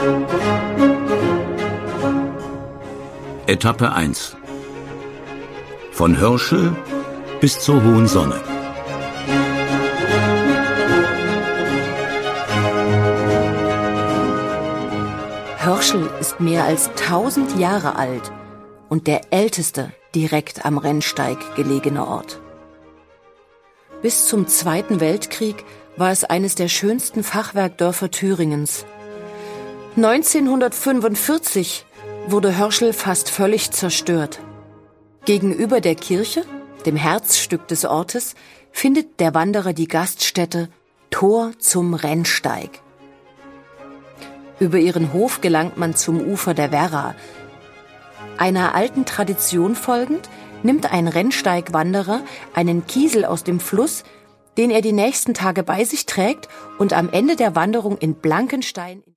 Etappe 1. Von Hörschel bis zur Hohen Sonne. Hörschel ist mehr als 1000 Jahre alt und der älteste direkt am Rennsteig gelegene Ort. Bis zum Zweiten Weltkrieg war es eines der schönsten Fachwerkdörfer Thüringens. 1945 wurde Hörschel fast völlig zerstört. Gegenüber der Kirche, dem Herzstück des Ortes, findet der Wanderer die Gaststätte Tor zum Rennsteig. Über ihren Hof gelangt man zum Ufer der Werra. Einer alten Tradition folgend nimmt ein Rennsteigwanderer einen Kiesel aus dem Fluss, den er die nächsten Tage bei sich trägt und am Ende der Wanderung in Blankenstein